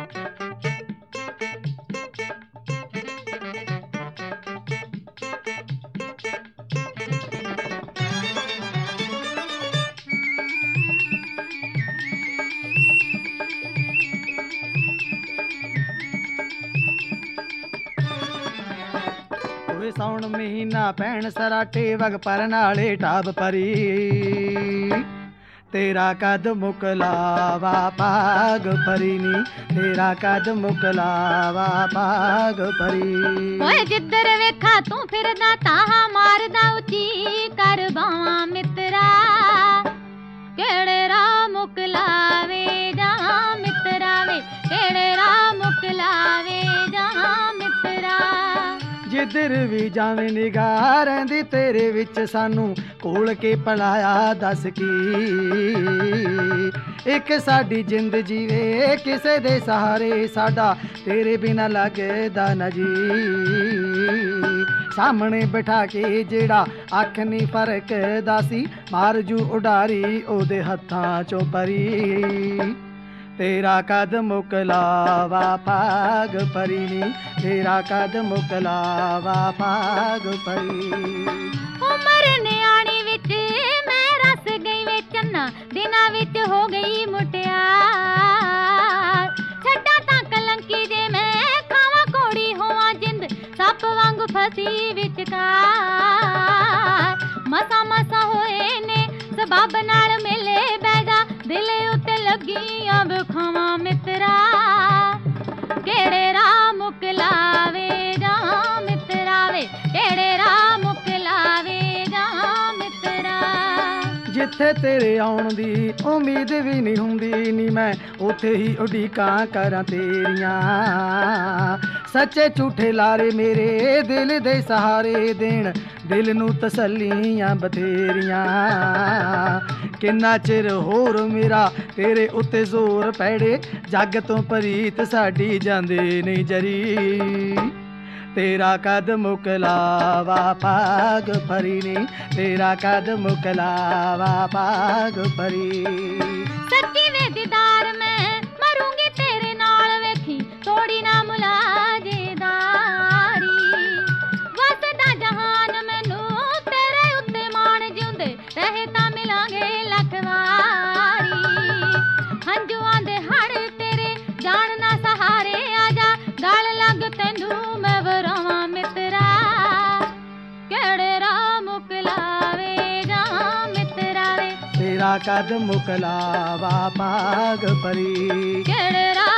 साउन महीना भैन सराटे वग पर नाले टाब परी तेरा कद मुकलावा पाग परी नी तेरा कद मुकलावा पाग परी। ओए जिधर वेखा तू फिरदा ताहा मारदा उची कर बावा मित्रा केड़े राह मुकलावे जहां मित्रा वे केड़े राह मुकलावे जहां मित्रा। जिधर भी जावे निगाह रहिंदी तेरे विच सानू कोल के पलाया दस की एक साडी जिंद जीवे किसे दे सहारे साडा तेरे बिना लगदा न जी। सामने बिठा के जेड़ा अख नहीं फरक दासी मार जू उडारी ओदे हत्थां चों परी तेरा कद मुकलावा पाग परी नी तेरा कद मुकलावा पाग परी। उमर न्याणी विच मैं रस गई वे चन्ना दिना विच हो गई मुटियार छड्डा तां कलंकी जे मैं खावा कोड़ी होवां जिंद सप वांग फसी विचकार मसा मसा होए ने सबब नाल मिले बैजा दिल उत्ते लगी अब खावा मित्रा केड़े राह मुकलावे जहां मित्रा वे केड़े राह मुकलावे जहां मित्रा। जिथे तेरे आउण दी उम्मीद भी नहीं हुंदी नी मैं उथे ही उडीकां करां तेरियां सच्चे झूठे लारे मेरे दिल दे सहारे देण दिल नू तसल्लियां बथेरियां किन्ना चिर होर मेरा तेरे उत्ते जोर पैड़े जग तो परीत साडी जांदे नहीं जरी तेरा कद मुकलावा पाग परी नी तेरा कद मुकलावा पाग परी। सच्ची वे दीदार मैं मरूंगी तेरे नाल वेखी तोड़ी ना मुलाजेदारी वसदा जहान मैनू तेरे उत्ते मान जिउंदे रहे तां मिलांगे लख वारी हंजुआं दे हड़ तेरे जान ना सहारे आजा गल लग तैनू मैं वरावां मित्रा केड़े राह मुकलावे जहां मित्रा वे तेरा कद मुकलावा पाग परी केड़े राह